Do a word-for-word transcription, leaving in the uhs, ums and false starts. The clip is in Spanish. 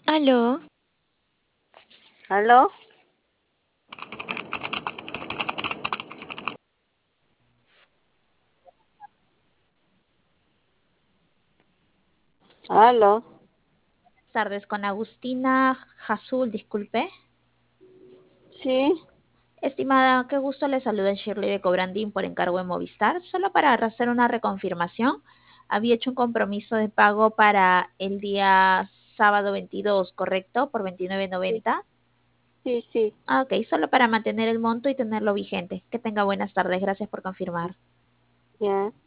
Aló, ¿Aló? ¿Aló? Buenas tardes, con Agustina Jazul, disculpe. Sí, Estimada, qué gusto le saluda Shirley de Cobrandín por encargo de Movistar. Solo para hacer una reconfirmación, había hecho un compromiso de pago para el día sábado veintidós, ¿correcto? Por veintinueve sí, noventa. sí, sí, Ah, ok, solo para mantener el monto y tenerlo vigente. Que tenga buenas tardes, gracias por confirmar. ya.